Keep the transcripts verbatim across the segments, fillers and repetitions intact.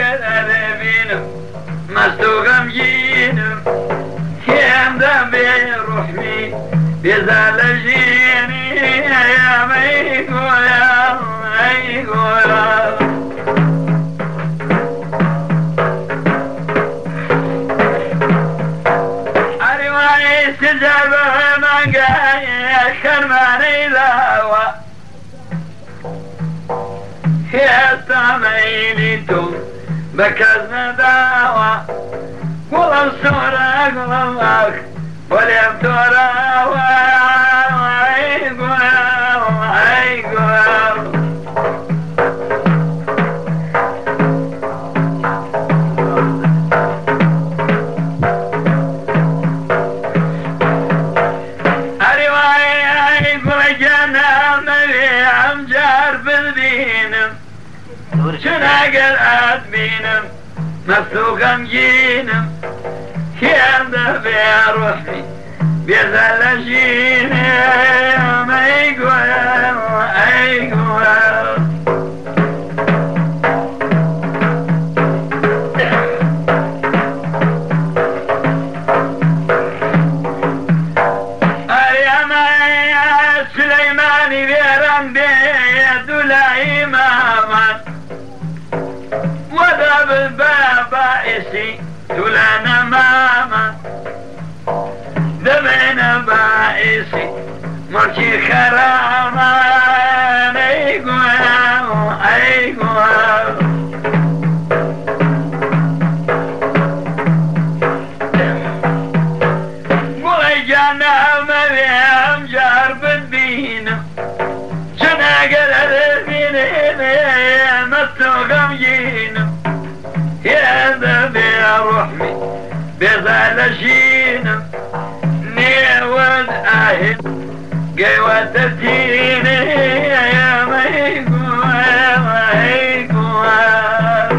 ئەگەر ئەرێبینم مەست و غەمگینم هێندە بێ ڕوحمی بێزار لە ژینی ئەیامەی گۆیان ئەی گۆیان ئەریوانی سجار بە مانگایە شەرمانەی لاوە هێستا مەیلی تۆ بە کەس نەداوە گوڵم سۆرە گوڵم ئاخ بۆ لێم تۆراوە ئەی گوڵم ئەی گوڵم ئەریوای گوڵە گیانام نەوێ ئەم جار ببینم چون ئەگەر ئەتبینم مەست و غەمگینم هێندە بێ ڕوحمی بێزار لە ژینم ئەی گوڵم ئەی گوڵم ئەریەمەیە سولەیمانی وێران بێ دولایی مامان وەدا ببە باعسی دولانە ماما دەبێنە باعسی مڵکی خەرامان ئەی گوڵم ئەی گوڵم گوڵی گیانامەوێ ئەم جار ببینم چون ئەگەر ئەرێبینێ مەست و غەمگینم هێندە بێ ڕوحمی بێزار لە ژینم نێوەت ئاهێن گەیوەتە تینێ ئەیامەی گوڵم ئەی گوڵم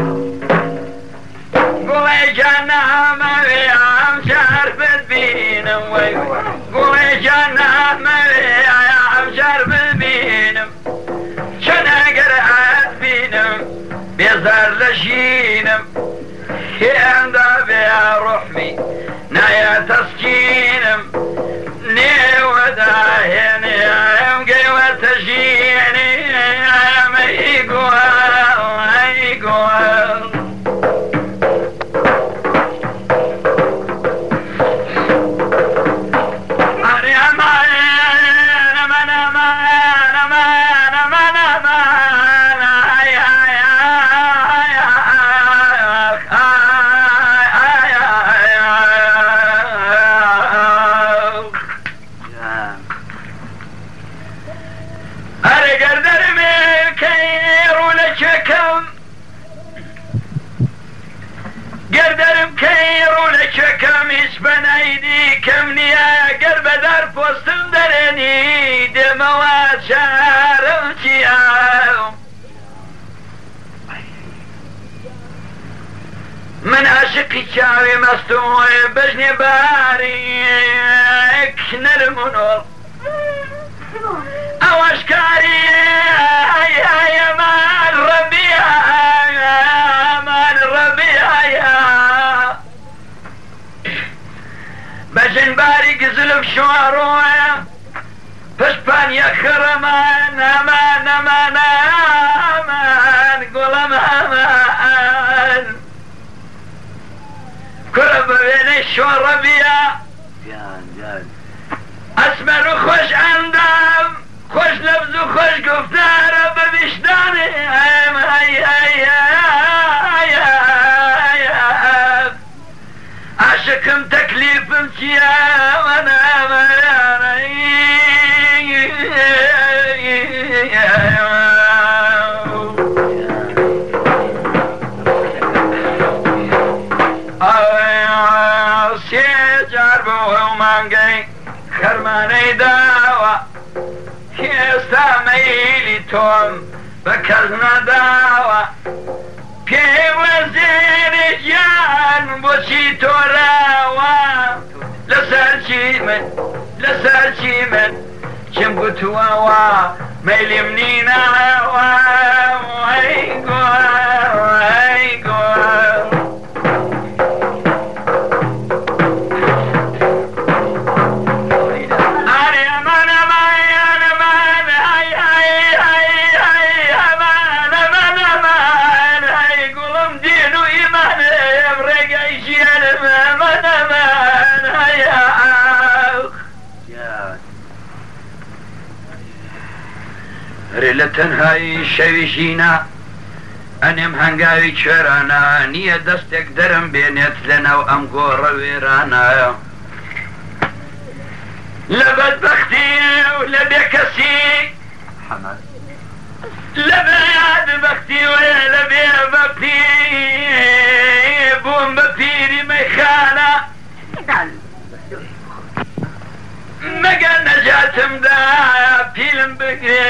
گوڵی گیانامەوێ ئەم جار ببینم وەی گوڵی گیانامەوێ ئەم جار ببینم چون ئەگەر ئەتبینم بێزار لە ژینم هێندە بێ ڕوحمی نایە تەسکینم نێوەدا هێنێم گەیوەتە ژینی ئەمەی گوڵم ئەی گوڵم گەردەرم کەی ڕوولە چەکەم هیچ بەنایدی کەم نییە گەر بەدار پۆستم دەرێنی دێمەوە چارەم چیە من عاشقی چاوی مەستومۆی بەژنێ باریک نەرمونۆڵ ئەوەشکاری ئەمان ڕەبیە ئەمان ڕەبیە بەژنباری گزلف شوارۆیە پشتپانیە خڕەمان ئەمان ئەمان ئەمان گوڵم ئەمان کورە بە وێنەی شۆ ڕەبیە ئەسمەر و خۆش ئەندام خۆش لەبز و خۆش گفتارە بە ویشدانێ عاشقم تەکلیفم چییە سێ جار بۆ ئەو مانگەی خەرمانەی داوە هێستا مەیلی تۆم بە کەس نەداوە پێوەزێنێ گیان بۆچی تۆراوە لەسەر چی من لەسەر چی من چم گوتووەوە مەیلیم نیناوە ئەی گۆ ئەی گۆ لە تەنهایی شەوی ژینە ئەنێم هەنگاوی کوێرانە نییە دەستێک دەرم بێنێت لەناو ئەم گۆڕە وێرانایە لە بەدبەختی و لە بێکەسی لە بەیادبەختی وێ لە بێبەختی بووم بە پیری مەیخانە مەگەر نەجاتمدا پیلم بگرێ